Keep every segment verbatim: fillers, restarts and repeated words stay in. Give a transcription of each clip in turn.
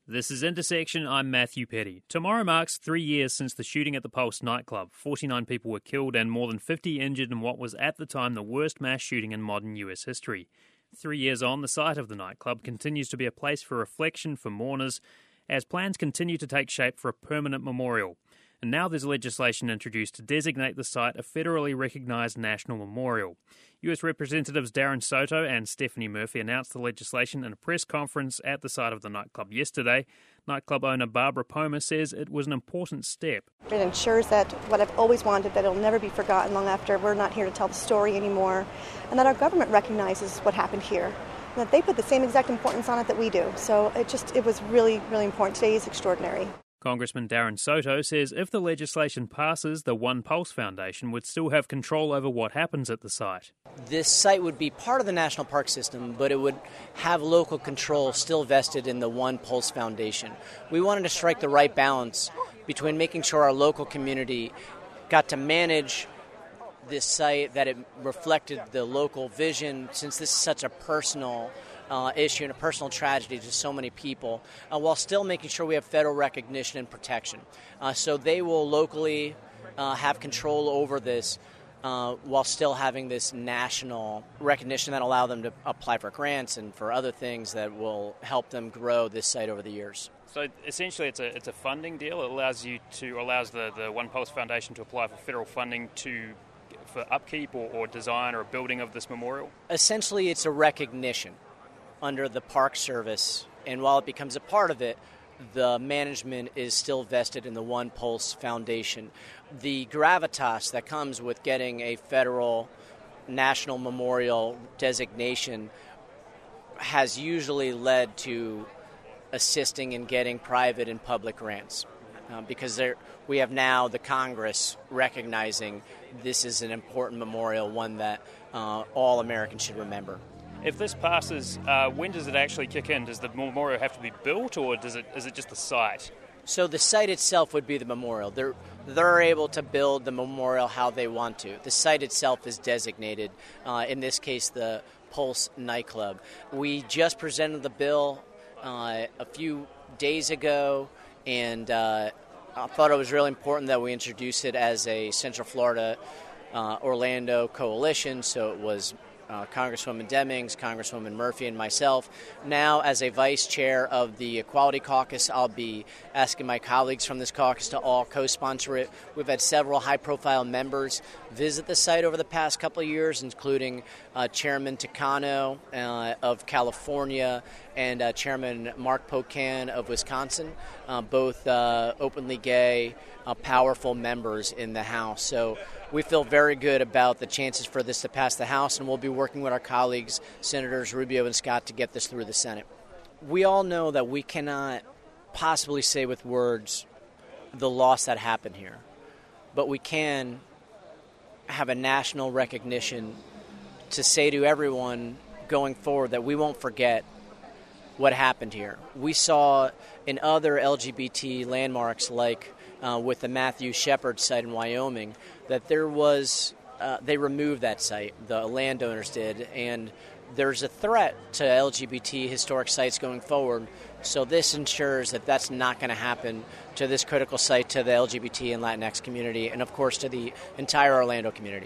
This is Intersection, I'm Matthew Petty. Tomorrow marks three years since the shooting at the Pulse nightclub. forty-nine people were killed and more than fifty injured in what was at the time the worst mass shooting in modern U S history. Three years on, the site of the nightclub continues to be a place for reflection for mourners as plans continue to take shape for a permanent memorial. And now there's legislation introduced to designate the site a federally recognised national memorial. U S Representatives Darren Soto and Stephanie Murphy announced the legislation in a press conference at the site of the nightclub yesterday. Nightclub owner Barbara Poma says it was an important step. It ensures that what I've always wanted, that it'll never be forgotten long after we're not here to tell the story anymore, and that our government recognizes what happened here, and that they put the same exact importance on it that we do. So it just, it was really, really important. Today is extraordinary. Congressman Darren Soto says if the legislation passes, the One Pulse Foundation would still have control over what happens at the site. This site would be part of the national park system, but it would have local control still vested in the One Pulse Foundation. We wanted to strike the right balance between making sure our local community got to manage this site, that it reflected the local vision, since this is such a personal Uh, issue and a personal tragedy to so many people, uh, while still making sure we have federal recognition and protection. Uh, so they will locally uh, have control over this uh, while still having this national recognition that allow them to apply for grants and for other things that will help them grow this site over the years. So essentially it's a it's a funding deal. It allows you to allows the, the One Pulse Foundation to apply for federal funding to for upkeep or, or design or building of this memorial? Essentially it's a recognition under the Park Service, and while it becomes a part of it, the management is still vested in the One Pulse Foundation. The gravitas that comes with getting a federal national memorial designation has usually led to assisting in getting private and public grants, uh, because there, we have now the Congress recognizing this is an important memorial, one that uh, all Americans should remember. If this passes, uh, when does it actually kick in? Does the memorial have to be built, or does it is it just the site? So the site itself would be the memorial. They're, they're able to build the memorial how they want to. The site itself is designated, uh, in this case, the Pulse nightclub. We just presented the bill uh, a few days ago, and uh, I thought it was really important that we introduce it as a Central Florida uh, Orlando coalition, so it was Uh, Congresswoman Demings, Congresswoman Murphy, and myself. Now, as a vice chair of the Equality Caucus, I'll be asking my colleagues from this caucus to all co-sponsor it. We've had several high-profile members visit the site over the past couple of years, including uh, Chairman Takano uh, of California and uh, Chairman Mark Pocan of Wisconsin, uh, both uh, openly gay, uh, powerful members in the House. So we feel very good about the chances for this to pass the House, and we'll be working with our colleagues, Senators Rubio and Scott, to get this through the Senate. We all know that we cannot possibly say with words the loss that happened here, but we can have a national recognition to say to everyone going forward that we won't forget what happened here. We saw in other L G B T landmarks, like uh, with the Matthew Shepard site in Wyoming, that there was, uh, they removed that site, the landowners did, and there's a threat to L G B T historic sites going forward. So this ensures that that's not going to happen to this critical site, to the L G B T and Latinx community, and of course to the entire Orlando community.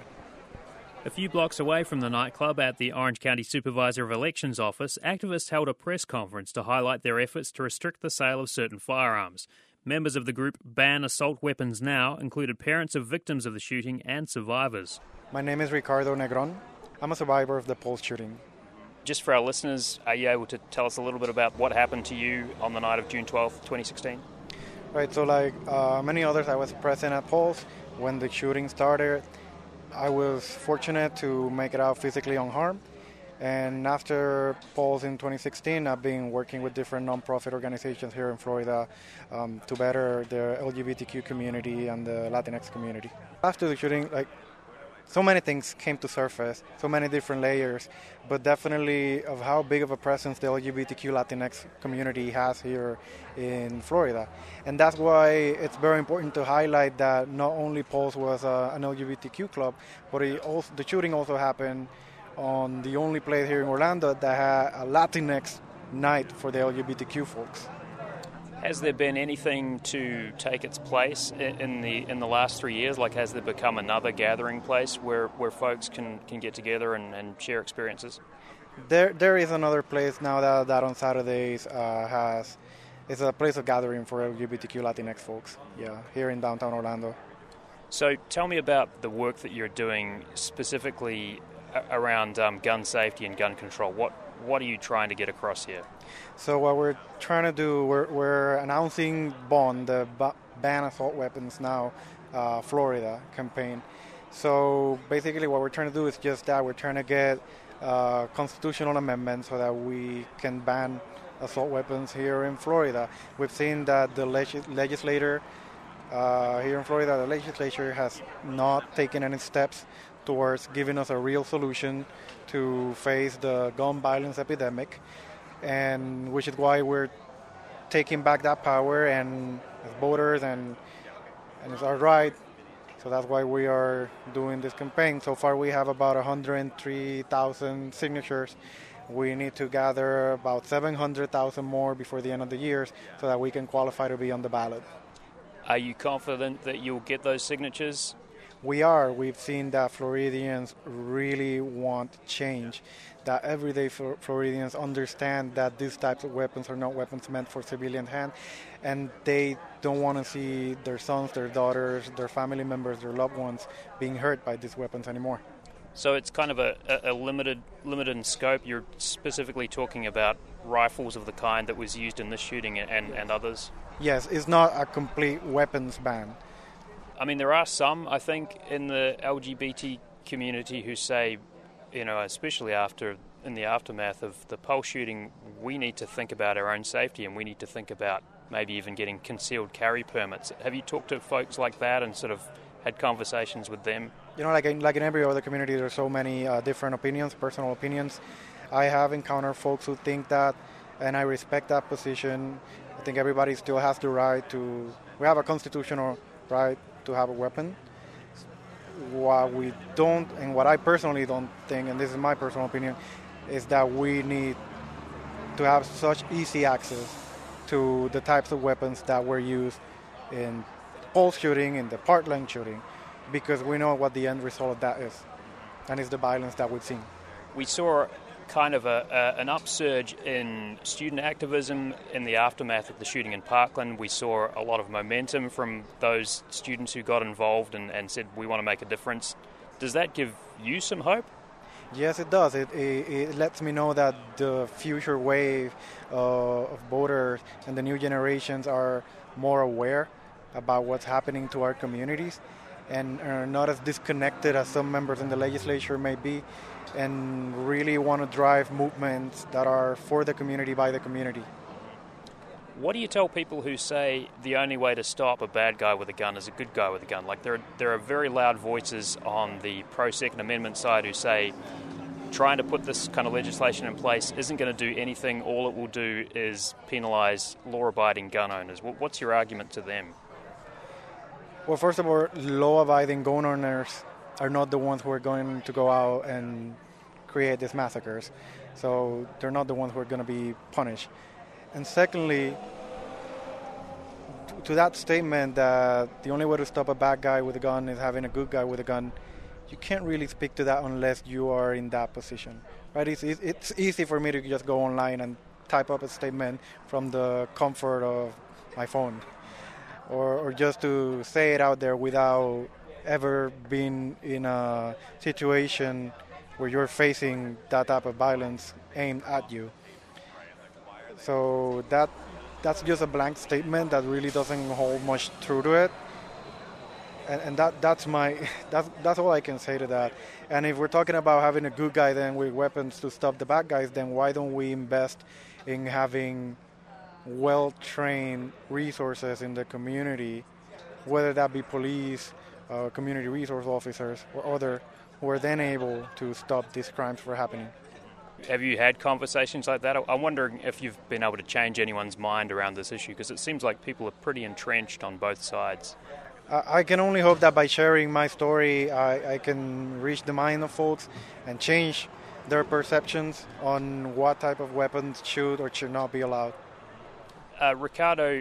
A few blocks away from the nightclub at the Orange County Supervisor of Elections office, activists held a press conference to highlight their efforts to restrict the sale of certain firearms. Members of the group Ban Assault Weapons Now included parents of victims of the shooting and survivors. My name is Ricardo Negron. I'm a survivor of the Pulse shooting. Just for our listeners, are you able to tell us a little bit about what happened to you on the night of June twelfth, twenty sixteen? Right, so like uh, many others, I was present at Pulse when the shooting started. I was fortunate to make it out physically unharmed. And after Pulse in twenty sixteen, I've been working with different nonprofit organizations here in Florida um, to better the L G B T Q community and the Latinx community. After the shooting, like, so many things came to surface, so many different layers, but definitely of how big of a presence the L G B T Q Latinx community has here in Florida. And that's why it's very important to highlight that not only Pulse was uh, an L G B T Q club, but it also, the shooting also happened on the only place here in Orlando that had a Latinx night for the L G B T Q folks. Has there been anything to take its place in the in the last three years? Like, has there become another gathering place where, where folks can, can get together and, and share experiences? There there is another place now that, that on Saturdays uh, has it's a place of gathering for L G B T Q Latinx folks. Yeah, here in downtown Orlando. So tell me about the work that you're doing specifically around um, gun safety and gun control. What what are you trying to get across here? So what we're trying to do, we're, we're announcing BOND, the ba- Ban Assault Weapons Now, uh, Florida campaign. So basically what we're trying to do is just that. We're trying to get uh, constitutional amendments so that we can ban assault weapons here in Florida. We've seen that the leg- legislator uh, here in Florida, the legislature has not taken any steps towards giving us a real solution to face the gun violence epidemic, and which is why we're taking back that power and as voters, and and it's our right. So that's why we are doing this campaign. So far we have about one hundred three thousand signatures. We need to gather about seven hundred thousand more before the end of the year so that we can qualify to be on the ballot. Are you confident that you'll get those signatures? We are. We've seen that Floridians really want change, that everyday Floridians understand that these types of weapons are not weapons meant for civilian hand, and they don't want to see their sons, their daughters, their family members, their loved ones being hurt by these weapons anymore. So it's kind of a, a limited limited in scope. You're specifically talking about rifles of the kind that was used in this shooting and, and others? Yes, it's not a complete weapons ban. I mean, there are some, I think, in the L G B T community who say, you know, especially after, in the aftermath of the Pulse shooting, we need to think about our own safety and we need to think about maybe even getting concealed carry permits. Have you talked to folks like that and sort of had conversations with them? You know, like in, like in every other community, there's so many uh, different opinions, personal opinions. I have encountered folks who think that, and I respect that position. I think everybody still has the right to, we have a constitutional right to have a weapon. What we don't, and what I personally don't think, and this is my personal opinion, is that we need to have such easy access to the types of weapons that were used in Pulse shooting, in the Parkland shooting, because we know what the end result of that is, and it's the violence that we've seen. We saw kind of a, a, an upsurge in student activism in the aftermath of the shooting in Parkland. We saw a lot of momentum from those students who got involved and, and said, we want to make a difference. Does that give you some hope? Yes, it does. It, it, it lets me know that the future wave uh, of voters and the new generations are more aware about what's happening to our communities and are not as disconnected as some members in the legislature may be, and really want to drive movements that are for the community, by the community. What do you tell people who say the only way to stop a bad guy with a gun is a good guy with a gun? Like, there are, there are very loud voices on the pro-Second Amendment side who say trying to put this kind of legislation in place isn't going to do anything. All it will do is penalise law-abiding gun owners. What's your argument to them? Well, first of all, law-abiding gun owners are not the ones who are going to go out and create these massacres. So they're not the ones who are going to be punished. And secondly, to that statement that the only way to stop a bad guy with a gun is having a good guy with a gun, you can't really speak to that unless you are in that position, right? It's, it's easy for me to just go online and type up a statement from the comfort of my phone, or, or just to say it out there without ever being in a situation where you're facing that type of violence aimed at you. So that that's just a blank statement that really doesn't hold much truth to it. And, and that that's my that's that's all I can say to that. And if we're talking about having a good guy then with weapons to stop the bad guys, then why don't we invest in having well-trained resources in the community, whether that be police, Uh, community resource officers, or other, who are then able to stop these crimes from happening. Have you had conversations like that? I'm wondering if you've been able to change anyone's mind around this issue, because it seems like people are pretty entrenched on both sides. Uh, I can only hope that by sharing my story, I, I can reach the mind of folks and change their perceptions on what type of weapons should or should not be allowed. Uh, Ricardo,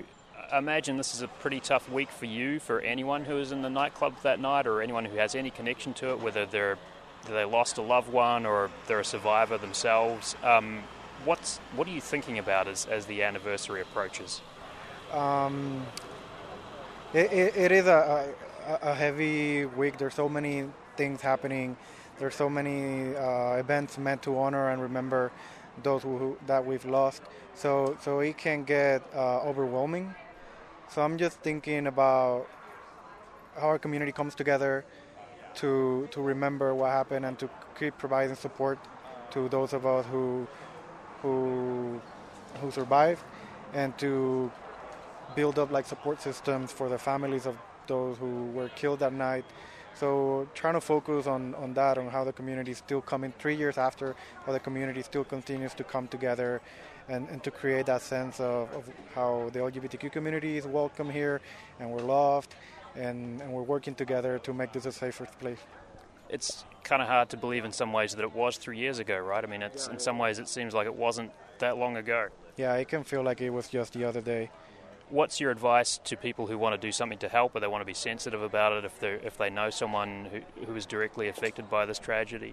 I imagine this is a pretty tough week for you, for anyone who is in the nightclub that night or anyone who has any connection to it, whether they're they lost a loved one or they're a survivor themselves. Um, what's what are you thinking about as, as the anniversary approaches? Um, it, it, it is a, a, a heavy week. There's so many things happening. There's so many uh, events meant to honor and remember those who, that we've lost. So so it can get uh, overwhelming. So I'm just thinking about how our community comes together to to remember what happened and to keep providing support to those of us who who who survived, and to build up like support systems for the families of those who were killed that night. So trying to focus on, on that, on how the community is still coming three years after, how the community still continues to come together and, and to create that sense of, of how the L G B T Q community is welcome here and we're loved and, and we're working together to make this a safer place. It's kind of hard to believe in some ways that it was three years ago, right? I mean, it's in some ways it seems like it wasn't that long ago. Yeah, it can feel like it was just the other day. What's your advice to people who want to do something to help, or they want to be sensitive about it if they if they know someone who, who is directly affected by this tragedy?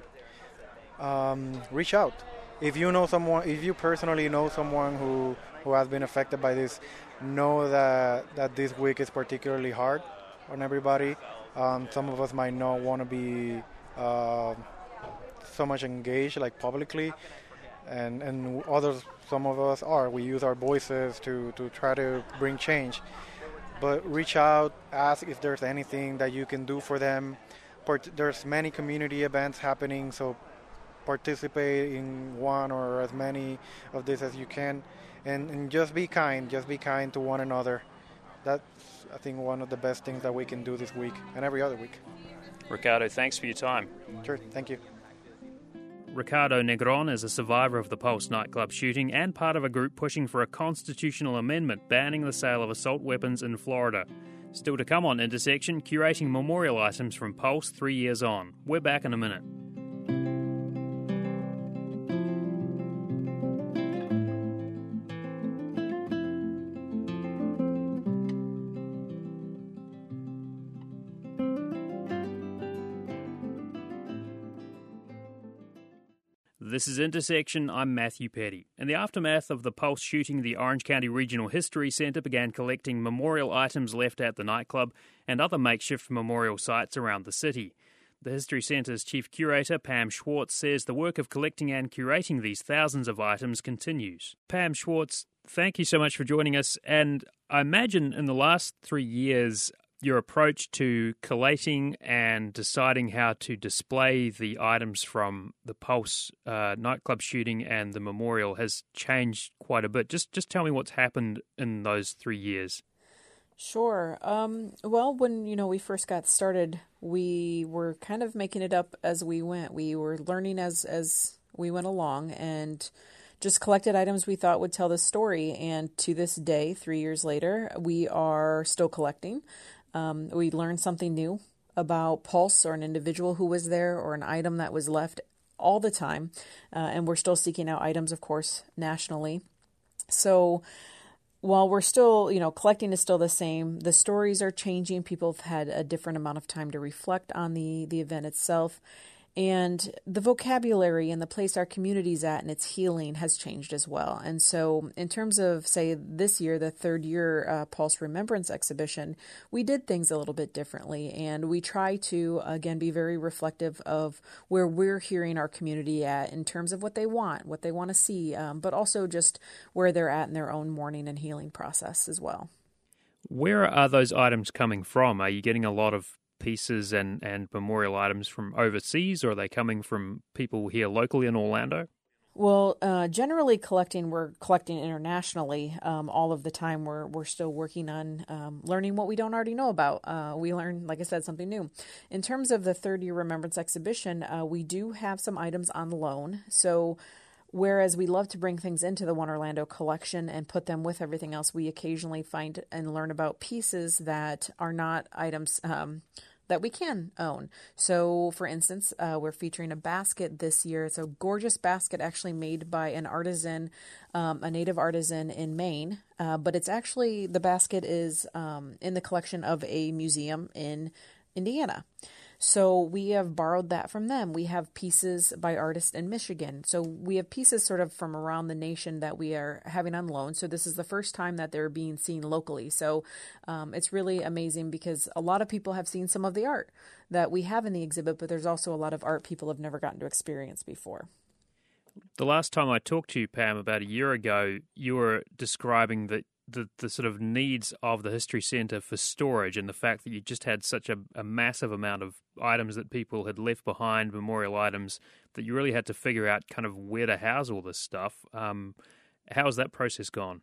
Um, reach out. If you know someone, if you personally know someone who, who has been affected by this, know that, that this week is particularly hard on everybody. Um, some of us might not want to be uh, so much engaged, like publicly, and and others, some of us are. We use our voices to, to try to bring change. But reach out, ask if there's anything that you can do for them. Part- there's many community events happening, so participate in one or as many of these as you can, and, and just be kind. Just be kind to one another. That's, I think, one of the best things that we can do this week and every other week. Ricardo, thanks for your time. Sure, thank you. Ricardo Negron is a survivor of the Pulse nightclub shooting and part of a group pushing for a constitutional amendment banning the sale of assault weapons in Florida. Still to come on Intersection, curating memorial items from Pulse three years on. We're back in a minute. This is Intersection. I'm Matthew Petty. In the aftermath of the Pulse shooting, the Orange County Regional History Centre began collecting memorial items left at the nightclub and other makeshift memorial sites around the city. The History Centre's chief curator, Pam Schwartz, says the work of collecting and curating these thousands of items continues. Pam Schwartz, thank you so much for joining us. And I imagine in the last three years, your approach to collating and deciding how to display the items from the Pulse uh, nightclub shooting and the memorial has changed quite a bit. Just just tell me what's happened in those three years. Sure. Um, well, when you know we first got started, we were kind of making it up as we went. We were learning as as we went along, and just collected items we thought would tell the story. And to this day, three years later, we are still collecting. Um, we learned something new about Pulse or an individual who was there or an item that was left all the time. Uh, and we're still seeking out items, of course, nationally. So while we're still, you know, collecting is still the same, the stories are changing. People have had a different amount of time to reflect on the, the event itself. And the vocabulary and the place our community's at and its healing has changed as well. And so in terms of, say, this year, the third year uh, Pulse Remembrance Exhibition, we did things a little bit differently. And we try to, again, be very reflective of where we're hearing our community at in terms of what they want, what they want to see, um, but also just where they're at in their own mourning and healing process as well. Where are those items coming from? Are you getting a lot of pieces and, and memorial items from overseas, or are they coming from people here locally in Orlando? Well, uh, generally collecting, we're collecting internationally um, all of the time. We're we're still working on um, learning what we don't already know about. Uh, we learn, like I said, something new. In terms of the third year Remembrance Exhibition, uh, we do have some items on loan. So whereas we love to bring things into the One Orlando collection and put them with everything else, we occasionally find and learn about pieces that are not items um, that we can own. So, for instance, uh, we're featuring a basket this year. It's a gorgeous basket actually made by an artisan, um, a native artisan in Maine. Uh, but it's actually, the basket is um, in the collection of a museum in Indiana. So we have borrowed that from them. We have pieces by artists in Michigan. So we have pieces sort of from around the nation that we are having on loan. So this is the first time that they're being seen locally. So um, it's really amazing because a lot of people have seen some of the art that we have in the exhibit, but there's also a lot of art people have never gotten to experience before. The last time I talked to you, Pam, about a year ago, you were describing that the, the sort of needs of the History Centre for storage and the fact that you just had such a, a massive amount of items that people had left behind, memorial items, that you really had to figure out kind of where to house all this stuff. Um, how has that process gone?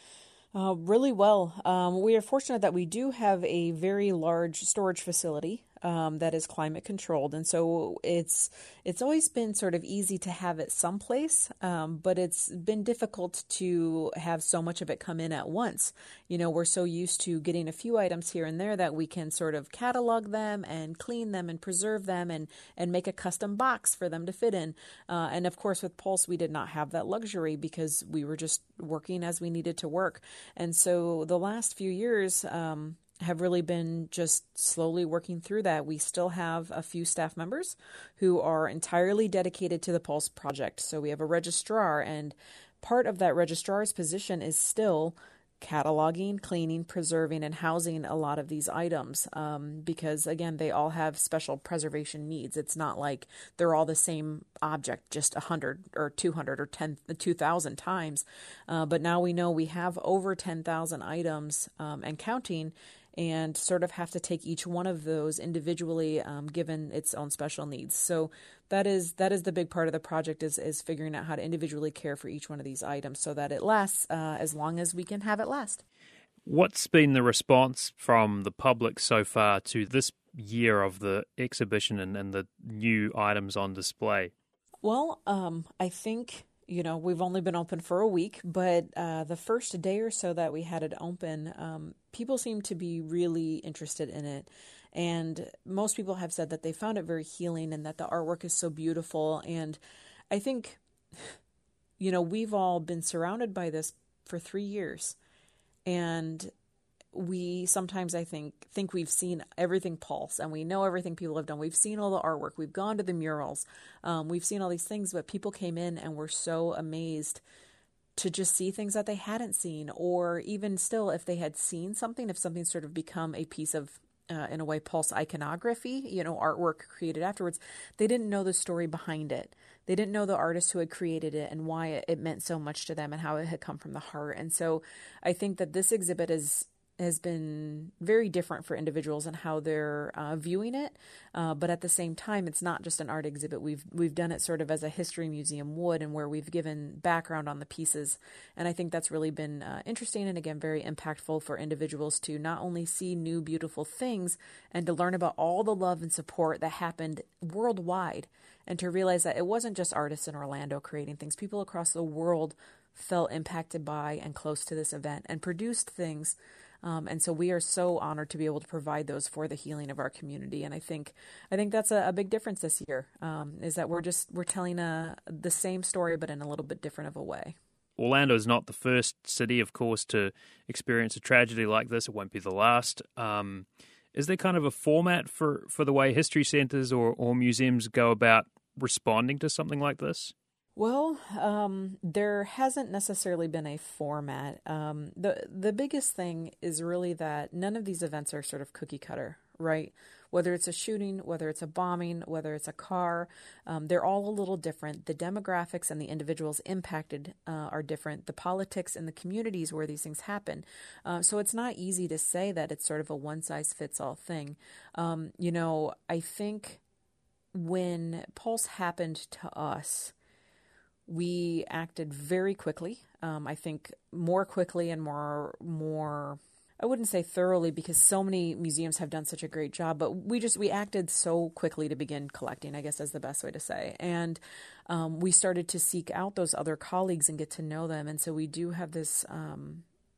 Uh, really well. Um, we are fortunate that we do have a very large storage facility um, that is climate controlled, and so it's it's always been sort of easy to have it someplace, um, but it's been difficult to have so much of it come in at once. You know, we're so used to getting a few items here and there that we can sort of catalog them and clean them and preserve them and and make a custom box for them to fit in. Uh, and of course, with Pulse, we did not have that luxury because we were just working as we needed to work. And so the last few years um, have really been just slowly working through that. We still have a few staff members who are entirely dedicated to the Pulse project. So we have a registrar, and part of that registrar's position is still cataloging, cleaning, preserving, and housing a lot of these items um, because, again, they all have special preservation needs. It's not like they're all the same object just one hundred or two hundred or ten, two thousand times. Uh, but now we know we have over ten thousand items um, and counting, and sort of have to take each one of those individually um, given its own special needs. So that is that is the big part of the project is, is figuring out how to individually care for each one of these items so that it lasts uh, as long as we can have it last. What's been the response from the public so far to this year of the exhibition and, and the new items on display? Well, um, I think... You know, we've only been open for a week, but uh, the first day or so that we had it open, um, people seem to be really interested in it. And most people have said that they found it very healing and that the artwork is so beautiful. And I think, you know, we've all been surrounded by this for three years. And we sometimes, I think, think we've seen everything Pulse and we know everything people have done. We've seen all the artwork. We've gone to the murals. Um, we've seen all these things, but people came in and were so amazed to just see things that they hadn't seen, or even still, if they had seen something, if something sort of become a piece of, uh, in a way, Pulse iconography, you know, artwork created afterwards, they didn't know the story behind it. They didn't know the artist who had created it and why it, it meant so much to them and how it had come from the heart. And so I think that this exhibit is has been very different for individuals and how they're uh, viewing it. Uh, but at the same time, it's not just an art exhibit. We've we've done it sort of as a history museum would, and where we've given background on the pieces. And I think that's really been uh, interesting and, again, very impactful for individuals to not only see new, beautiful things and to learn about all the love and support that happened worldwide, and to realize that it wasn't just artists in Orlando creating things. People across the world felt impacted by and close to this event and produced things. Um, and so we are so honored to be able to provide those for the healing of our community. And I think I think that's a, a big difference this year, um, is that we're just we're telling a, the same story, but in a little bit different of a way. Orlando is not the first city, of course, to experience a tragedy like this. It won't be the last. Um, is there kind of a format for, for the way history centers or, or museums go about responding to something like this? Well, um, there hasn't necessarily been a format. Um, the the biggest thing is really that none of these events are sort of cookie cutter, right? Whether it's a shooting, whether it's a bombing, whether it's a car, um, they're all a little different. The demographics and the individuals impacted uh, are different. The politics and the communities where these things happen. Uh, so it's not easy to say that it's sort of a one-size-fits-all thing. Um, you know, I think when Pulse happened to us, we acted very quickly. Um, I think more quickly and more, more, I wouldn't say thoroughly because so many museums have done such a great job, but we just, we acted so quickly to begin collecting, I guess is the best way to say. And um, we started to seek out those other colleagues and get to know them. And so we do have this, um,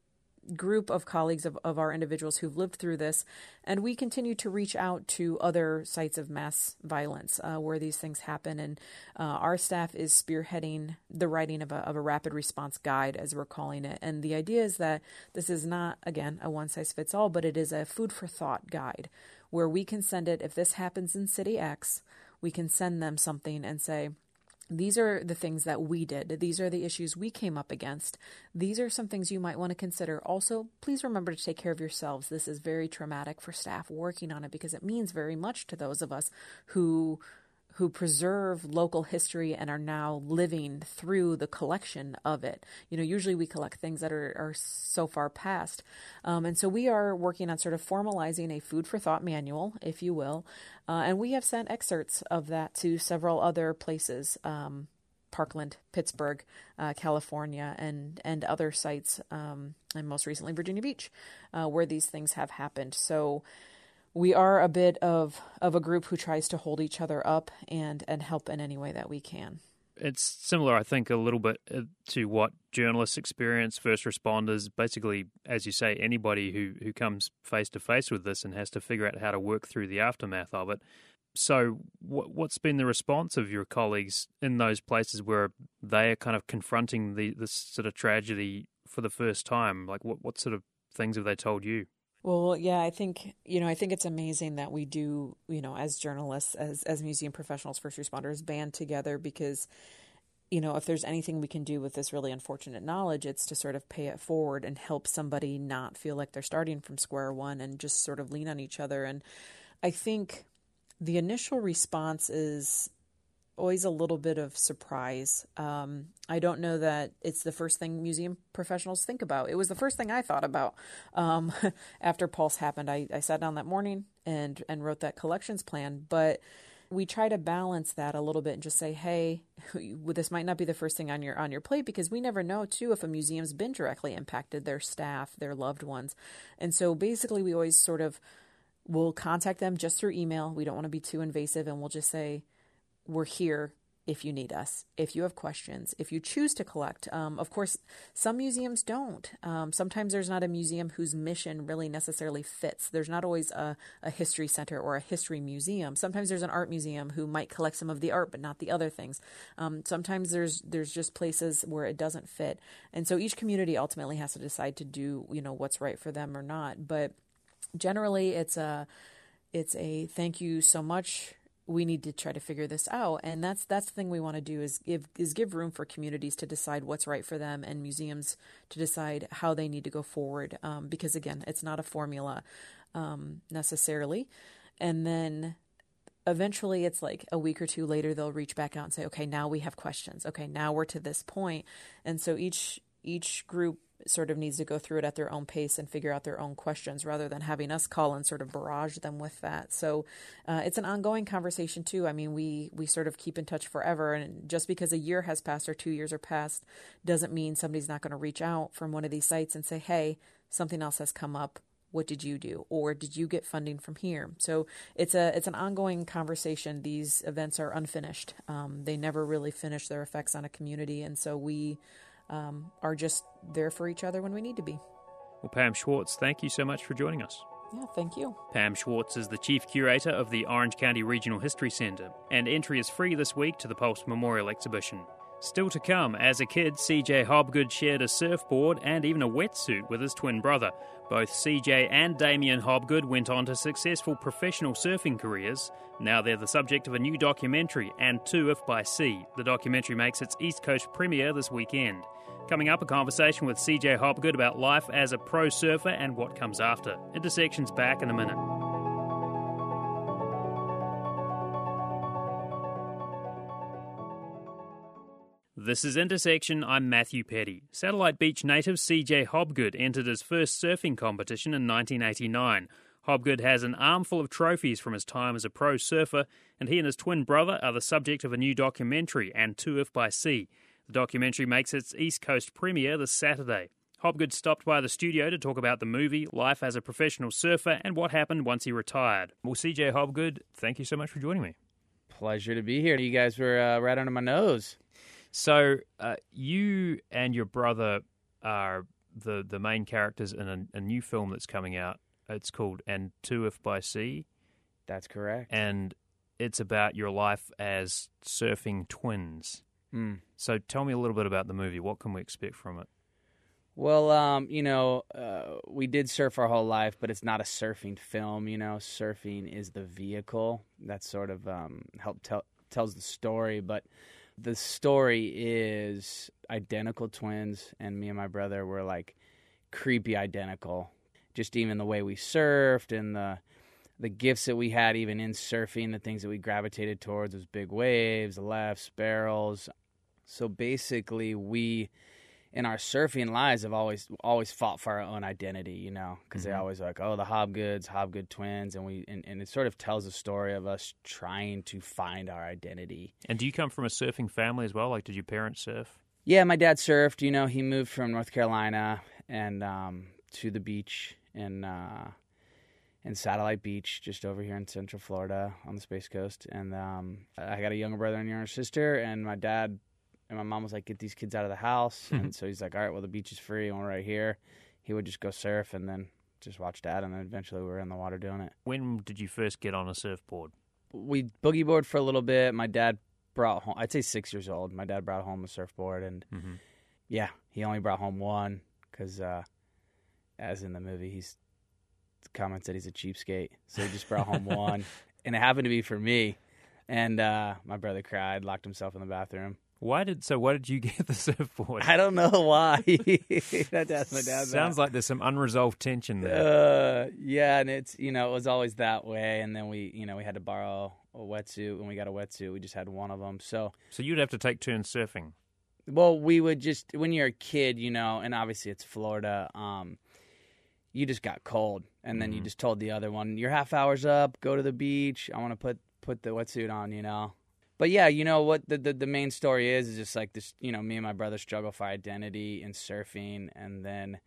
group of colleagues of, of our individuals who've lived through this, and we continue to reach out to other sites of mass violence uh, where these things happen. And uh, our staff is spearheading the writing of a, of a rapid response guide, as we're calling it. And the idea is that this is not, again, a one-size-fits-all, but it is a food for thought guide where we can send it. If this happens in City X, we can send them something and say, these are the things that we did. These are the issues we came up against. These are some things you might want to consider. Also, please remember to take care of yourselves. This is very traumatic for staff working on it because it means very much to those of us who who preserve local history and are now living through the collection of it. You know, usually we collect things that are, are so far past. Um, and so we are working on sort of formalizing a food for thought manual, if you will. Uh, and we have sent excerpts of that to several other places, um, Parkland, Pittsburgh, uh, California, and, and other sites, um, and most recently Virginia Beach, uh, where these things have happened. So we are a bit of, of a group who tries to hold each other up and, and help in any way that we can. It's similar, I think, a little bit to what journalists experience, first responders, basically, as you say, anybody who, who comes face-to-face with this and has to figure out how to work through the aftermath of it. So what, what's been the response of your colleagues in those places where they are kind of confronting the this sort of tragedy for the first time? Like, what, what sort of things have they told you? Well, yeah, I think, you know, I think it's amazing that we do, you know, as journalists, as, as museum professionals, first responders, band together because, you know, if there's anything we can do with this really unfortunate knowledge, it's to sort of pay it forward and help somebody not feel like they're starting from square one and just sort of lean on each other. And I think the initial response is always a little bit of surprise. Um, I don't know that it's the first thing museum professionals think about. It was the first thing I thought about um, after Pulse happened. I, I sat down that morning and, and wrote that collections plan, but we try to balance that a little bit and just say, hey, this might not be the first thing on your on your plate because we never know, too, if a museum's been directly impacted, their staff, their loved ones. And so basically we always sort of will contact them just through email. We don't want to be too invasive, and we'll just say, we're here if you need us, if you have questions, if you choose to collect. Um, of course, some museums don't. Um, sometimes there's not a museum whose mission really necessarily fits. There's not always a, a history center or a history museum. Sometimes there's an art museum who might collect some of the art but not the other things. Um, sometimes there's there's just places where it doesn't fit. And so each community ultimately has to decide to do, you know, what's right for them or not. But generally it's a, it's a thank you so much. We need to try to figure this out. And that's that's the thing we want to do is give is give room for communities to decide what's right for them and museums to decide how they need to go forward. Um, because, again, it's not a formula um, necessarily. And then eventually it's like a week or two later, they'll reach back out and say, okay, now we have questions. Okay, now we're to this point. And so each each group sort of needs to go through it at their own pace and figure out their own questions rather than having us call and sort of barrage them with that. So uh, it's an ongoing conversation too. I mean, we, we sort of keep in touch forever, and just because a year has passed or two years are passed doesn't mean somebody's not going to reach out from one of these sites and say, hey, something else has come up. What did you do? Or did you get funding from here? So it's a it's an ongoing conversation. These events are unfinished. Um, they never really finish their effects on a community. And so we Um, are just there for each other when we need to be. Well, Pam Schwartz, thank you so much for joining us. Yeah, thank you. Pam Schwartz is the Chief Curator of the Orange County Regional History Centre, and entry is free this week to the Pulse Memorial Exhibition. Still to come, as a kid, C J Hobgood shared a surfboard and even a wetsuit with his twin brother. Both C J and Damien Hobgood went on to successful professional surfing careers. Now they're the subject of a new documentary, And Two If by Sea. The documentary makes its East Coast premiere this weekend. Coming up, a conversation with C J Hobgood about life as a pro surfer and what comes after. Intersection's back in a minute. This is Intersection. I'm Matthew Petty. Satellite Beach native C J Hobgood entered his first surfing competition in nineteen eighty-nine. Hobgood has an armful of trophies from his time as a pro surfer, and he and his twin brother are the subject of a new documentary, And Two If by Sea. The documentary makes its East Coast premiere this Saturday. Hobgood stopped by the studio to talk about the movie, life as a professional surfer, and what happened once he retired. Well, C J Hobgood, thank you so much for joining me. Pleasure to be here. You guys were uh, right under my nose. So uh, you and your brother are the, the main characters in a, a new film that's coming out. It's called And Two If by Sea. That's correct. And it's about your life as surfing twins. Mm. So tell me a little bit about the movie. What can we expect from it? Well, um, you know, uh, we did surf our whole life, but it's not a surfing film. You know, surfing is the vehicle that sort of um, help tell tells the story. But the story is identical twins, and me and my brother were like creepy identical. Just even the way we surfed and the the gifts that we had, even in surfing, the things that we gravitated towards was big waves, lefts, barrels. So basically, we in our surfing lives have always always fought for our own identity, you know, because mm-hmm. they always like, oh, the Hobgoods, Hobgood twins, and we and, and it sort of tells a story of us trying to find our identity. And do you come from a surfing family as well? Like, did your parents surf? Yeah, my dad surfed. You know, he moved from North Carolina and um, to the beach in uh, in Satellite Beach, just over here in Central Florida on the Space Coast. And um, I got a younger brother and younger sister, and my dad. And my mom was like, get these kids out of the house. And so he's like, all right, well, the beach is free and we're right here. He would just go surf and then just watch Dad. And then eventually we were in the water doing it. When did you first get on a surfboard? We boogie board for a little bit. My dad brought home, I'd say six years old. My dad brought home a surfboard. And mm-hmm. yeah, he only brought home one because, uh, as in the movie, he's commented he's a cheapskate. So he just brought home one. And it happened to be for me. And uh, my brother cried, locked himself in the bathroom. Why did so? Why did you get the surfboard? I don't know why. That's my dad. Sounds like there's some unresolved tension there. Uh, yeah, and it's you know it was always that way. And then we you know we had to borrow a wetsuit. When we got a wetsuit, we just had one of them. So so you'd have to take turns surfing. Well, we would just when you're a kid, you know, and obviously it's Florida. Um, you just got cold, and then mm-hmm. you just told the other one, "Your half hour's up. Go to the beach. I want to put put the wetsuit on," you know. But yeah, you know what the, the the main story is is just like this. You know, me and my brother struggle for identity in surfing, and then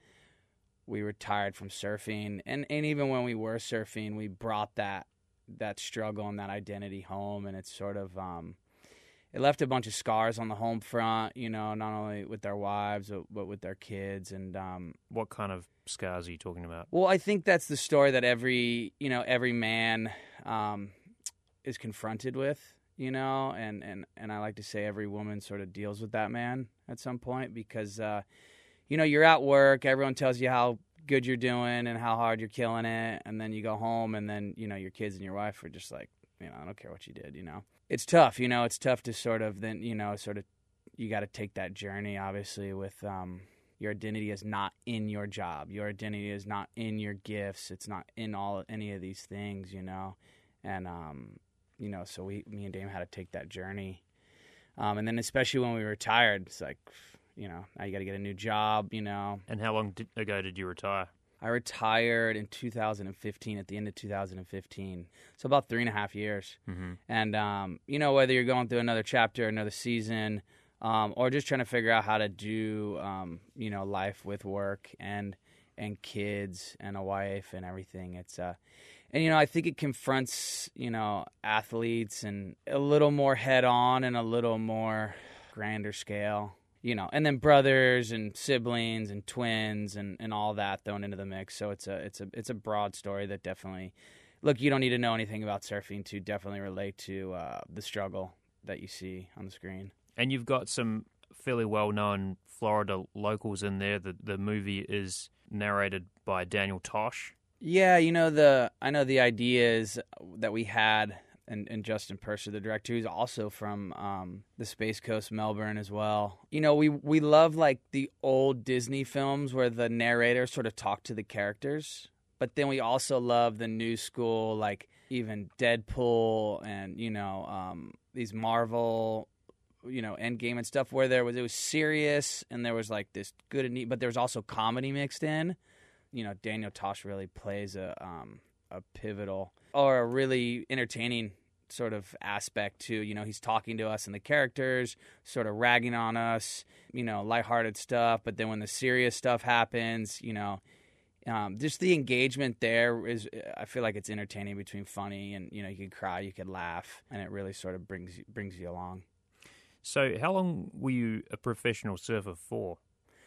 we retired from surfing. And, and even when we were surfing, we brought that that struggle and that identity home, and it's sort of um, it left a bunch of scars on the home front. You know, not only with their wives but, but with their kids. And um, what kind of scars are you talking about? Well, I think that's the story that every you know every man um, is confronted with. You know, and, and, and I like to say every woman sort of deals with that man at some point because, uh, you know, you're at work, everyone tells you how good you're doing and how hard you're killing it, and then you go home and then, you know, your kids and your wife are just like, you know, I don't care what you did, you know. It's tough, you know, it's tough to sort of then, you know, sort of, you got to take that journey, obviously, with um, your identity is not in your job. Your identity is not in your gifts. It's not in all any of these things, you know, and, um, you know, so we, me and Dame had to take that journey. Um, and then especially when we retired, it's like, you know, now you got to get a new job, you know. And how long did, ago did you retire? I retired in two thousand fifteen, at the end of two thousand fifteen. So about three and a half years. Mm-hmm. And, um, you know, whether you're going through another chapter, another season, um, or just trying to figure out how to do, um, you know, life with work and and kids and a wife and everything, it's uh And, you know, I think it confronts, you know, athletes and a little more head on and a little more grander scale, you know, and then brothers and siblings and twins and, and all that thrown into the mix. So it's a it's a it's a broad story that definitely, look, you don't need to know anything about surfing to definitely relate to uh, the struggle that you see on the screen. And you've got some fairly well-known Florida locals in there. The the movie is narrated by Daniel Tosh. Yeah, you know, the I know the ideas that we had, and, and Justin Purser, the director, who's also from um, the Space Coast, Melbourne as well. You know, we, we love, like, the old Disney films where the narrator sort of talked to the characters, but then we also love the new school, like, even Deadpool and, you know, um, these Marvel, you know, Endgame and stuff where there was, it was serious and there was, like, this good and neat, but there was also comedy mixed in. You know, Daniel Tosh really plays a um, a pivotal or a really entertaining sort of aspect to, you know, he's talking to us and the characters, sort of ragging on us, you know, lighthearted stuff. But then when the serious stuff happens, you know, um, just the engagement there is, I feel like it's entertaining between funny and, you know, you could cry, you could laugh, and it really sort of brings brings you along. So how long were you a professional surfer for?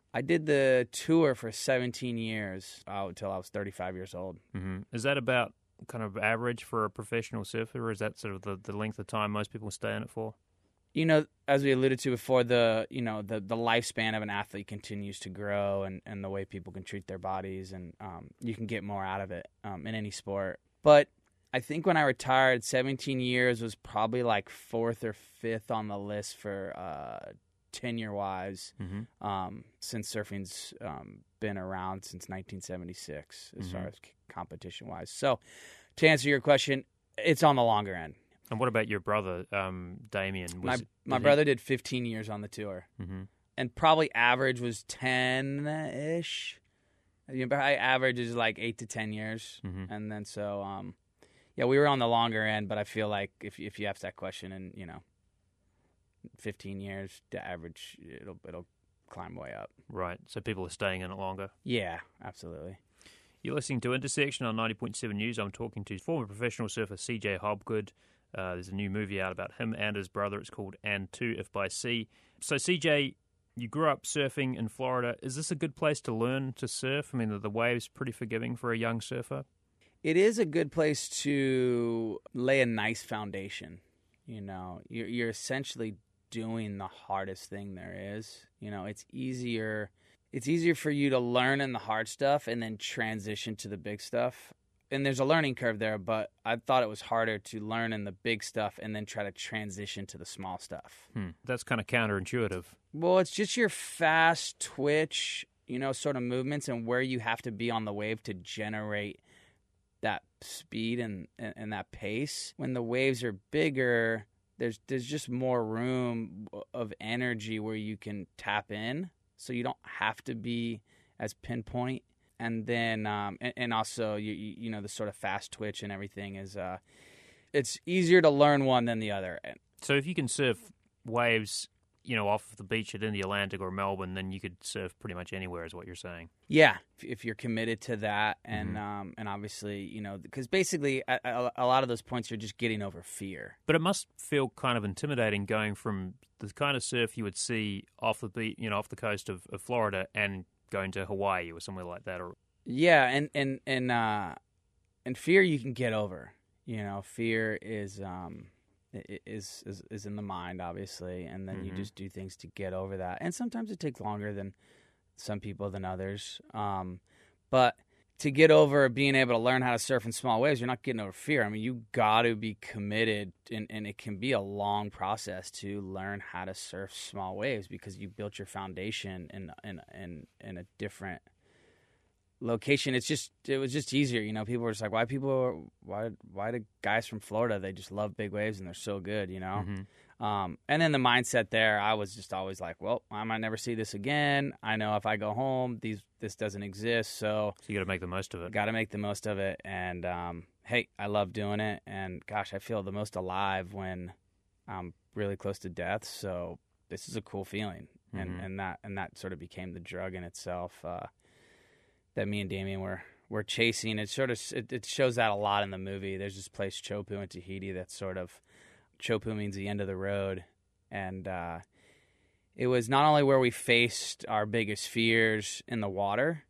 I did the tour for seventeen years, uh, until I was thirty-five years old. Mm-hmm. Is that about kind of average for a professional surfer, or is that sort of the, the length of time most people stay in it for? You know, as we alluded to before, the you know the, the lifespan of an athlete continues to grow, and, and the way people can treat their bodies, and um, you can get more out of it um, in any sport. But I think when I retired, seventeen years was probably like fourth or fifth on the list for uh, tenure-wise, mm-hmm. um, since surfing's um, been around since nineteen seventy-six, as mm-hmm. far as competition-wise. So, to answer your question, it's on the longer end. And what about your brother, um, Damien? Was, my my did brother he... did fifteen years on the tour, mm-hmm. and probably average was ten-ish. You know, average is like eight to ten years, mm-hmm. and then so um, yeah, we were on the longer end. But I feel like if if you ask that question, and you know, fifteen years, the average it'll it'll climb way up. Right. So people are staying in it longer. Yeah, absolutely. You're listening to Intersection on ninety point seven News. I'm talking to former professional surfer C J Hobgood. Uh, there's a new movie out about him and his brother. It's called And Two If By Sea. So, C J, you grew up surfing in Florida. Is this a good place to learn to surf? I mean, are the waves pretty forgiving for a young surfer? It is a good place to lay a nice foundation. You know, you're, you're essentially doing the hardest thing there is. You know, it's easier... It's easier for you to learn in the hard stuff and then transition to the big stuff. And there's a learning curve there, but I thought it was harder to learn in the big stuff and then try to transition to the small stuff. Hmm. That's kind of counterintuitive. Well, it's just your fast twitch, you know, sort of movements and where you have to be on the wave to generate that speed and, and, and that pace. When the waves are bigger, there's there's just more room of energy where you can tap in. So you don't have to be as pinpoint, and then um, and, and also you you know the sort of fast twitch and everything is uh, it's easier to learn one than the other. So if you can surf waves, you know, off the beach at in the Atlantic or Melbourne, then you could surf pretty much anywhere, is what you're saying. Yeah, if you're committed to that, and mm-hmm. um, and obviously you know because basically a, a, a lot of those points are just getting over fear. But it must feel kind of intimidating going from the kind of surf you would see off the beach, you know, off the coast of, of Florida, and going to Hawaii or somewhere like that. Or yeah, and and and uh, and fear you can get over. You know, fear is um is is is in the mind, obviously, and then mm-hmm. you just do things to get over that. And sometimes it takes longer than some people than others. Um, but to get over being able to learn how to surf in small waves, you're not getting over fear. I mean, you got to be committed, and, and it can be a long process to learn how to surf small waves because you built your foundation in in in, in a different location. It's just it was just easier, you know. People were just like, why people are, why why do guys from Florida, they just love big waves and they're so good, you know. Mm-hmm. Um, and then the mindset there, I was just always like, well, I might never see this again. I know if I go home, these this doesn't exist. So, so you got to make the most of it. Got to make the most of it. And um, hey, I love doing it. And gosh, I feel the most alive when I'm really close to death. So this is a cool feeling. Mm-hmm. And and that and that sort of became the drug in itself uh, that me and Damien were were chasing. It sort of it, it shows that a lot in the movie. There's this place Chopu in Tahiti that's sort of Chopu means the end of the road, and uh, it was not only where we faced our biggest fears in the water,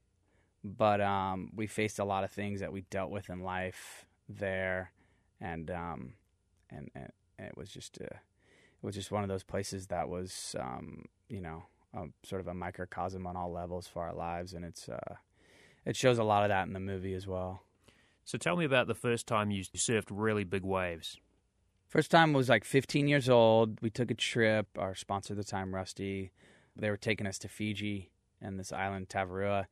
but um, we faced a lot of things that we dealt with in life there, and um, and, and it was just a, it was just one of those places that was um, you know a, sort of a microcosm on all levels for our lives, and it's uh, it shows a lot of that in the movie as well. So tell me about the first time you surfed really big waves. First time was like fifteen years old. We took a trip. Our sponsor at the time, Rusty, they were taking us to Fiji and this island, Tavarua.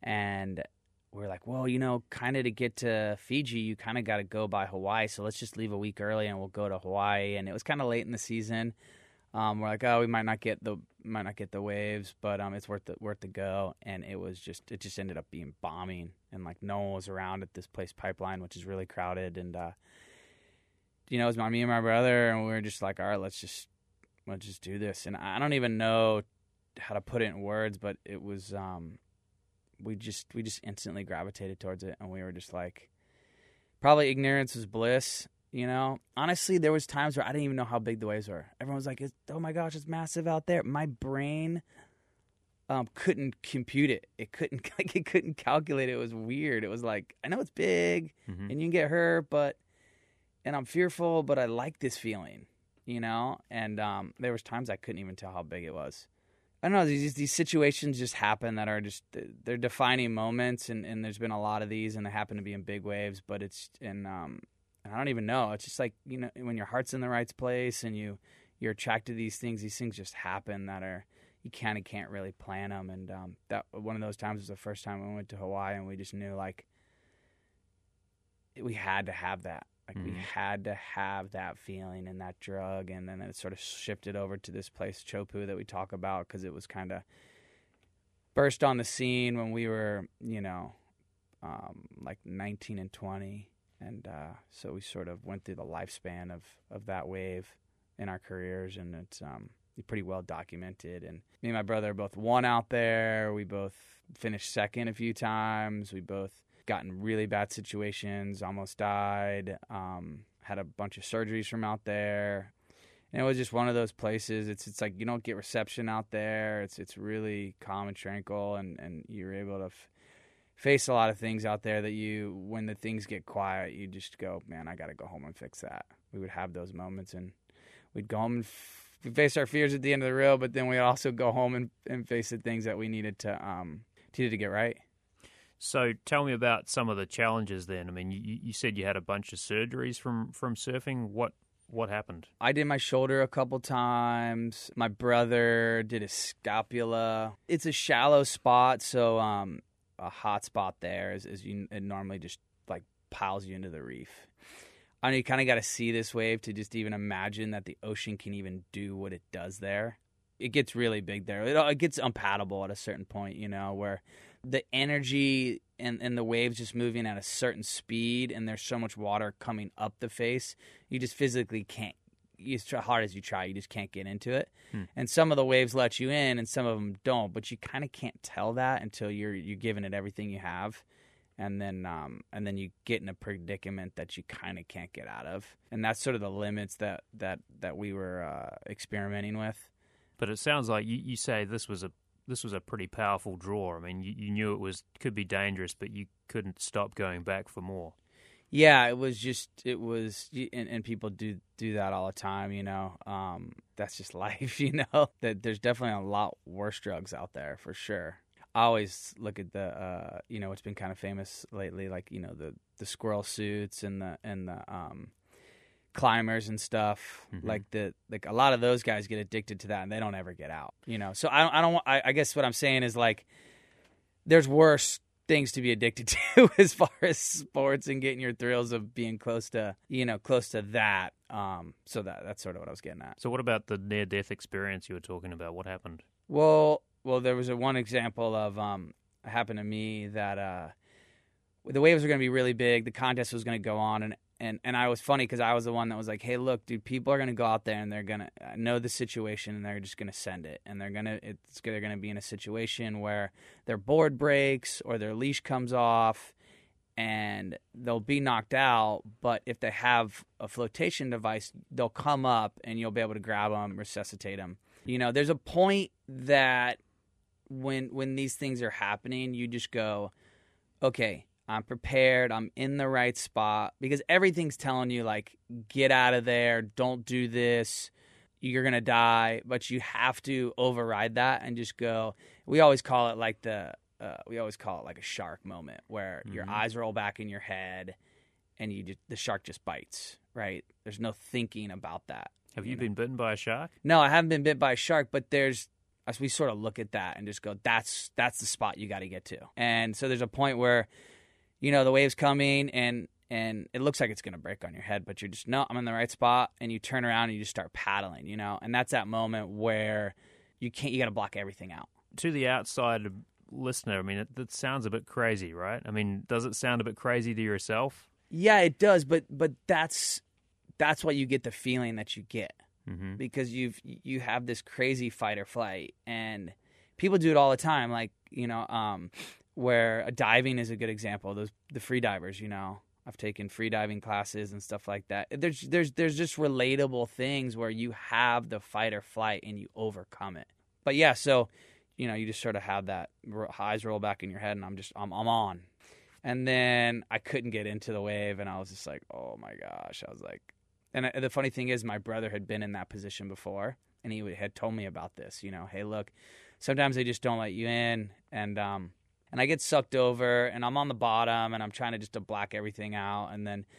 And we were like, well, you know, kind of to get to Fiji, you kind of got to go by Hawaii. So let's just leave a week early and we'll go to Hawaii. And it was kind of late in the season. Um, we're like, oh, we might not get the might not get the waves, but um, it's worth the, worth the go. And it was just it just ended up being bombing, and like no one was around at this place, Pipeline, which is really crowded. And uh, you know, it was my, me and my brother, and we were just like, all right, let's just let's just do this. And I don't even know how to put it in words, but it was um, we just we just instantly gravitated towards it, and we were just like, probably ignorance was bliss. You know, honestly, there was times where I didn't even know how big the waves were. Everyone was like, "Oh my gosh, it's massive out there." My brain um, couldn't compute it. It couldn't like it couldn't calculate it. It was weird. It was like, I know it's big mm-hmm. and you can get hurt, but and I'm fearful, but I like this feeling, you know? And um, there was times I couldn't even tell how big it was. I don't know, these these situations just happen that are just, they're defining moments, and, and there's been a lot of these, and they happen to be in big waves, but it's, and, um, and I don't even know. It's just like, you know, when your heart's in the right place and you, you're attracted to these things, these things just happen that are, you kind of can't really plan them. And um, that one of those times was the first time we went to Hawaii, and we just knew, like, we had to have that. Like, mm-hmm. we had to have that feeling and that drug, and then it sort of shifted over to this place, Chopu, that we talk about, because it was kind of burst on the scene when we were, you know, um, like nineteen and twenty, and uh, so we sort of went through the lifespan of, of that wave in our careers, and it's um, pretty well documented. And me and my brother both won out there. We both finished second a few times. We both got in really bad situations, almost died, um, had a bunch of surgeries from out there. And it was just one of those places. It's it's like you don't get reception out there. It's it's really calm and tranquil, and, and you're able to f- face a lot of things out there that you, when the things get quiet, you just go, man, I got to go home and fix that. We would have those moments, and we'd go home and f- face our fears at the end of the rail, but then we'd also go home and, and face the things that we needed to um needed to get right. So tell me about some of the challenges then. I mean, you, you said you had a bunch of surgeries from, from surfing. What what happened? I did my shoulder a couple times. My brother did his scapula. It's a shallow spot, so um, a hot spot there is, is you, it normally just like piles you into the reef. I mean, you kind of got to see this wave to just even imagine that the ocean can even do what it does there. It gets really big there. It, it gets unpaddable at a certain point, you know, where the energy and, and the waves just moving at a certain speed, and there's so much water coming up the face, you just physically can't, as hard as you try, you just can't get into it. Hmm. And some of the waves let you in and some of them don't, but you kind of can't tell that until you're you're giving it everything you have. And then um, and then you get in a predicament that you kind of can't get out of. And that's sort of the limits that, that, that we were uh, experimenting with. But it sounds like you, you say this was a this was a pretty powerful draw. I mean, you, you knew it was could be dangerous, but you couldn't stop going back for more. Yeah, it was just it was, and, and people do do that all the time. You know, um, that's just life. You know, that there's definitely a lot worse drugs out there for sure. I always look at the uh, you know, it's been kind of famous lately, like, you know, the the squirrel suits and the and the um. climbers and stuff, mm-hmm. like the like a lot of those guys get addicted to that and they don't ever get out, you know. So I don't I don't I, I guess what I'm saying is, like, there's worse things to be addicted to as far as sports and getting your thrills of being close to, you know, close to that. Um, so that that's sort of what I was getting at. So what about the near death experience you were talking about? What happened? Well, well, there was a one example of um happened to me that uh the waves were going to be really big. The contest was going to go on, and And and I was funny because I was the one that was like, hey, look, dude, people are going to go out there and they're going to know the situation and they're just going to send it. And they're going to it's they're going to be in a situation where their board breaks or their leash comes off and they'll be knocked out. But if they have a flotation device, they'll come up and you'll be able to grab them, resuscitate them. You know, there's a point that when when these things are happening, you just go, okay, I'm prepared, I'm in the right spot, because everything's telling you, like, get out of there, don't do this, you're going to die, but you have to override that and just go. We always call it like the, uh, we always call it like a shark moment, where mm-hmm. your eyes roll back in your head and you just, the shark just bites, right? There's no thinking about that. Have you, you know? been bitten by a shark? No, I haven't been bit by a shark, but there's, as we sort of look at that and just go, that's, that's the spot you got to get to. And so there's a point where, you know, the wave's coming and, and it looks like it's going to break on your head, but you're just, no, I'm in the right spot. And you turn around and you just start paddling, you know, and that's that moment where you can't, you got to block everything out. To the outside listener, I mean, it, that sounds a bit crazy, right? I mean, does it sound a bit crazy to yourself? Yeah, it does. But, but that's, that's why you get the feeling that you get, mm-hmm. because you've, you have this crazy fight or flight, and people do it all the time. Like, you know, um, where diving is a good example. Those the free divers, you know, I've taken free diving classes and stuff like that. There's there's there's just relatable things where you have the fight or flight and you overcome it. But yeah, so you know, you just sort of have that eyes roll back in your head, and I'm just, I'm, I'm on. And then I couldn't get into the wave, and I was just like, oh my gosh. I was like, and the funny thing is, my brother had been in that position before, and he had told me about this, you know, hey, look, sometimes they just don't let you in, and um, and I get sucked over, and I'm on the bottom, and I'm trying to just to black everything out, and then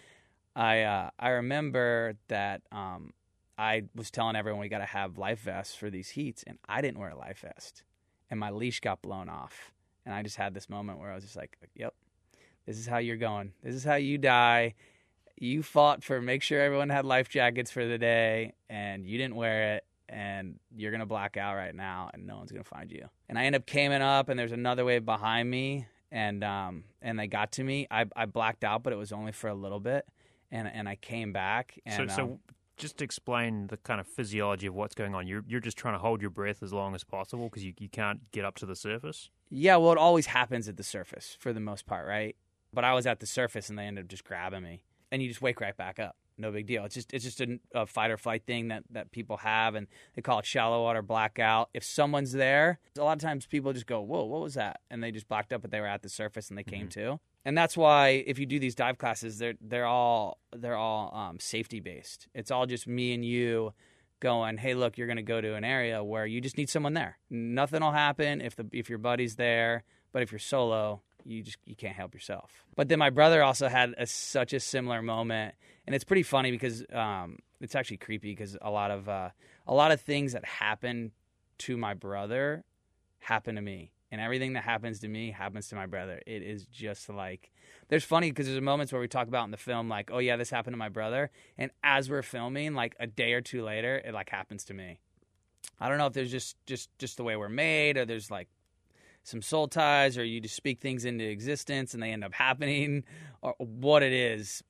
I uh, I remember that um, I was telling everyone we got to have life vests for these heats, and I didn't wear a life vest, and my leash got blown off, and I just had this moment where I was just like, yep, this is how you're going, this is how you die. You fought for make sure everyone had life jackets for the day, and you didn't wear it, and you're going to black out right now, and no one's going to find you. And I end up coming up, and there's another wave behind me, and um, and they got to me. I, I blacked out, but it was only for a little bit, and and I came back. And, so, so um, just explain the kind of physiology of what's going on. You're you're just trying to hold your breath as long as possible because you, you can't get up to the surface? Yeah, well, it always happens at the surface for the most part, right? But I was at the surface, and they ended up just grabbing me. And you just wake right back up. No big deal. It's just it's just a, a fight or flight thing that, that people have, and they call it shallow water blackout. If someone's there, a lot of times people just go, whoa, what was that? And they just blacked up, but they were at the surface and they came Mm-hmm. to. And that's why if you do these dive classes, they're they're all they're all um, safety based. It's all just me and you going, hey, look, you're going to go to an area where you just need someone there. Nothing will happen if the if your buddy's there, but if you're solo, you just you can't help yourself. But then my brother also had a, such a similar moment, and it's pretty funny because um, it's actually creepy because a lot of uh, a lot of things that happen to my brother happen to me, and everything that happens to me happens to my brother. It is just like there's funny because there's moments where we talk about in the film like, oh yeah, this happened to my brother, and as we're filming, like a day or two later, it like happens to me. I don't know if there's just just just the way we're made, or there's like some soul ties, or you just speak things into existence and they end up happening, or what it is.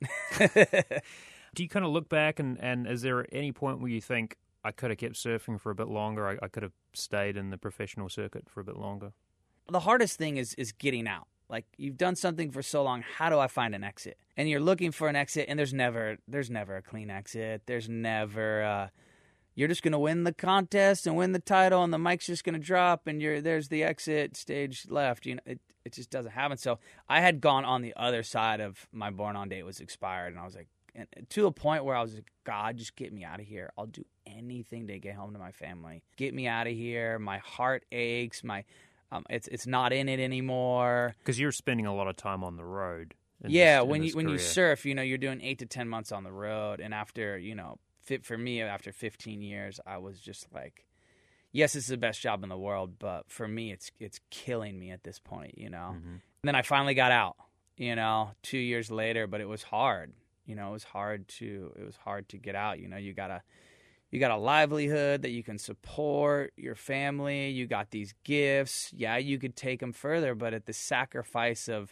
Do you kind of look back and, and is there any point where you think, I could have kept surfing for a bit longer, I, I could have stayed in the professional circuit for a bit longer? The hardest thing is is getting out. Like, you've done something for so long, how do I find an exit? And you're looking for an exit, and there's never there's never a clean exit. There's never uh, you're just going to win the contest and win the title, and the mic's just going to drop, and you're there's the exit stage left. You know, it it just doesn't happen. So I had gone on the other side of my born on date was expired, and I was like, and to a point where I was like, God, just get me out of here. I'll do anything to get home to my family. Get me out of here. My heart aches. My um, it's it's not in it anymore. Because you're spending a lot of time on the road. in Yeah, this- in when you this when you career. surf, you know, you're doing eight to ten months on the road, and after you know. Fit for me after fifteen years, I was just like, yes, it's the best job in the world, but for me, it's it's killing me at this point, you know. Mm-hmm. And then I finally got out, you know, two years later, but it was hard, you know. It was hard to it was hard to get out, you know. You got a you got a livelihood that you can support your family. You got these gifts. Yeah, you could take them further, but at the sacrifice of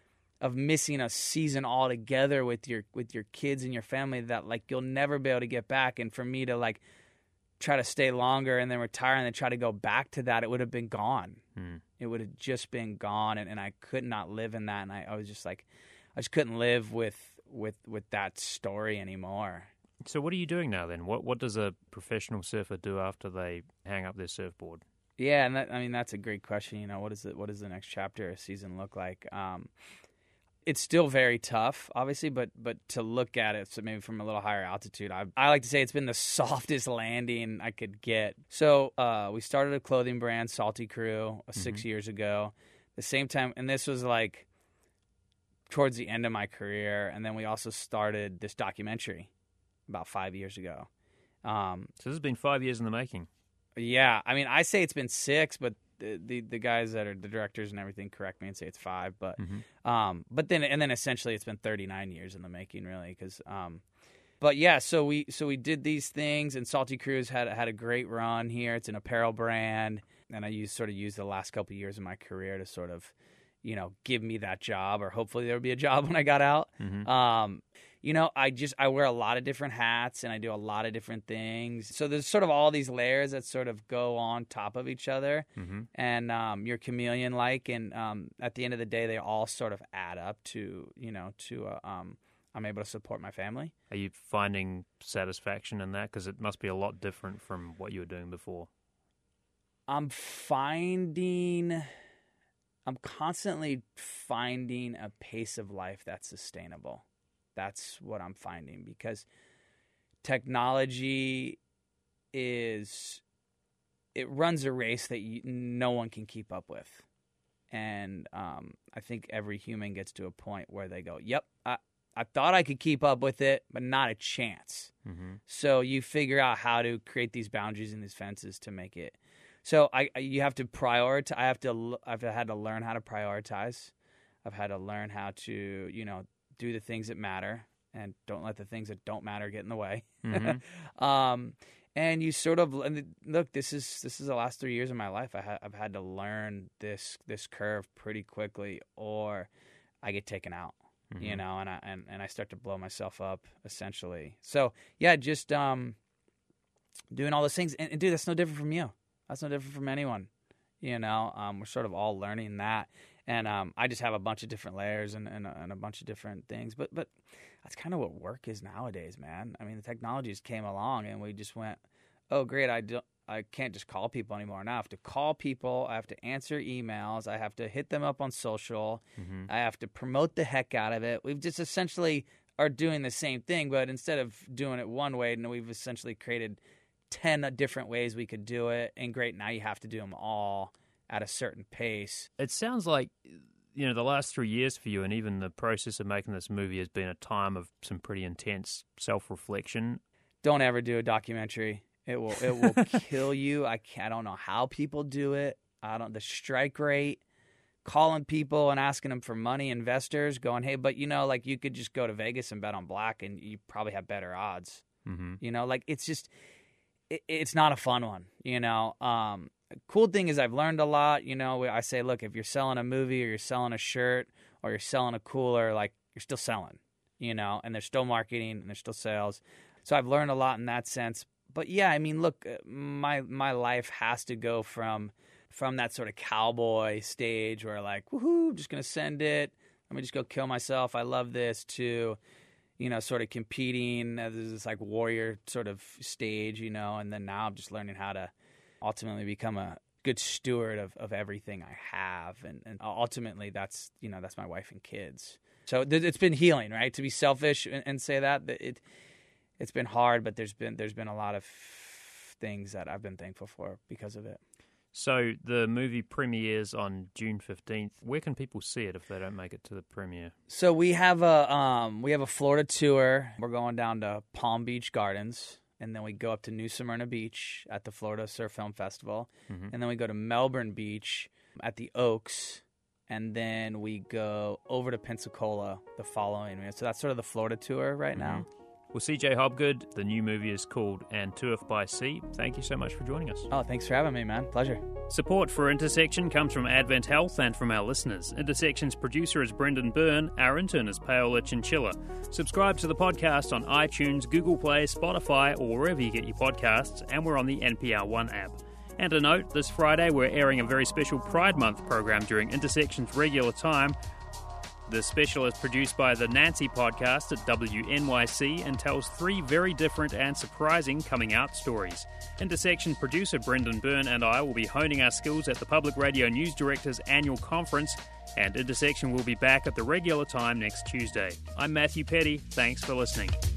of missing a season altogether with your with your kids and your family that like you'll never be able to get back. And for me to like try to stay longer and then retire and then try to go back to that, it would have been gone. Mm. It would have just been gone, and, and I could not live in that. And I, I was just like, I just couldn't live with with with that story anymore. So what are you doing now then? What what does a professional surfer do after they hang up their surfboard? Yeah, and that, I mean that's a great question. You know, what is it? What does the next chapter or season look like? Um, It's still very tough, obviously, but but to look at it, so maybe from a little higher altitude, I I like to say it's been the softest landing I could get. So uh, we started a clothing brand, Salty Crew, uh, six Mm-hmm. years ago. The same time, and this was like towards the end of my career, and then we also started this documentary about five years ago. Um, So this has been five years in the making. yeah, I mean, I say it's been six, but the, the the guys that are the directors and everything correct me and say it's five. But Mm-hmm. um, but then and then essentially it's been thirty-nine years in the making, really. Because um, but yeah, so we so we did these things, and Salty Crews had had a great run here. It's an apparel brand, and I used sort of used the last couple of years of my career to sort of, you know, give me that job, or hopefully there would be a job when I got out. Mm-hmm. Um, you know, I just I wear a lot of different hats, and I do a lot of different things. So there's sort of all these layers that sort of go on top of each other, Mm-hmm. and um, you're chameleon like, and um, at the end of the day, they all sort of add up to, you know, to uh, um, I'm able to support my family. Are you finding satisfaction in that? Because it must be a lot different from what you were doing before. I'm finding, I'm constantly finding a pace of life that's sustainable. That's what I'm finding, because technology is, it runs a race that you, no one can keep up with. And um, I think every human gets to a point where they go, yep, I, I thought I could keep up with it, but not a chance. Mm-hmm. So you figure out how to create these boundaries and these fences to make it. So I, you have to prioritize. I have to. I've had to learn how to prioritize. I've had to learn how to, you know, do the things that matter and don't let the things that don't matter get in the way. Mm-hmm. um, and you sort of look. This is this is the last three years of my life. I ha- I've had to learn this this curve pretty quickly, or I get taken out. Mm-hmm. You know, and I and, and I start to blow myself up essentially. So yeah, just um, doing all those things. And, and dude, that's no different from you. That's no different from anyone, you know. Um, we're sort of all learning that, and um, I just have a bunch of different layers and, and, and a bunch of different things. But but that's kind of what work is nowadays, man. I mean, the technologies came along, and we just went, oh great, I don't, I can't just call people anymore. Now I have to call people. I have to answer emails. I have to hit them up on social. Mm-hmm. I have to promote the heck out of it. We've just essentially are doing the same thing, but instead of doing it one way, and we've essentially created ten different ways we could do it, and great, now you have to do them all at a certain pace. It sounds like, you know, the last three years for you, and even the process of making this movie, has been a time of some pretty intense self-reflection. Don't ever do a documentary. It will it will kill you. I can't, I don't know how people do it. I don't. The strike rate, calling people and asking them for money, investors, going, hey, but you know, like you could just go to Vegas and bet on black, and you probably have better odds. Mm-hmm. You know, like it's just. It's not a fun one, you know. Um, cool thing is I've learned a lot. You know, I say, look, if you're selling a movie or you're selling a shirt or you're selling a cooler, like you're still selling, you know, and there's still marketing and there's still sales. So I've learned a lot in that sense. But yeah, I mean, look, my my life has to go from from that sort of cowboy stage where like, woohoo, I'm just gonna send it. Let me just go kill myself. I love this, to, you know, sort of competing as this like warrior sort of stage, you know, and then now I'm just learning how to ultimately become a good steward of, of everything I have. And, and ultimately that's, you know, that's my wife and kids. So th- it's been healing, right? To be selfish and, and say that, that it, it's been hard, but there's been, there's been a lot of things that I've been thankful for because of it. So the movie premieres on June fifteenth. Where can people see it if they don't make it to the premiere? So we have a um, we have a Florida tour. We're going down to Palm Beach Gardens, and then we go up to New Smyrna Beach at the Florida Surf Film Festival, mm-hmm. and then we go to Melbourne Beach at the Oaks, and then we go over to Pensacola the following week. So that's sort of the Florida tour right mm-hmm. now. Well, C J Hobgood, the new movie is called And Tuath by Sea. Thank you so much for joining us. Oh, thanks for having me, man. Pleasure. Support for Intersection comes from Advent Health and from our listeners. Intersection's producer is Brendan Byrne. Our intern is Paola Chinchilla. Subscribe to the podcast on iTunes, Google Play, Spotify, or wherever you get your podcasts, and we're on the N P R One app. And a note, this Friday we're airing a very special Pride Month program during Intersection's regular time. The special is produced by the Nancy podcast at W N Y C and tells three very different and surprising coming out stories. Intersection producer Brendan Byrne and I will be honing our skills at the Public Radio News Directors Annual Conference, and Intersection will be back at the regular time next Tuesday. I'm Matthew Petty. Thanks for listening.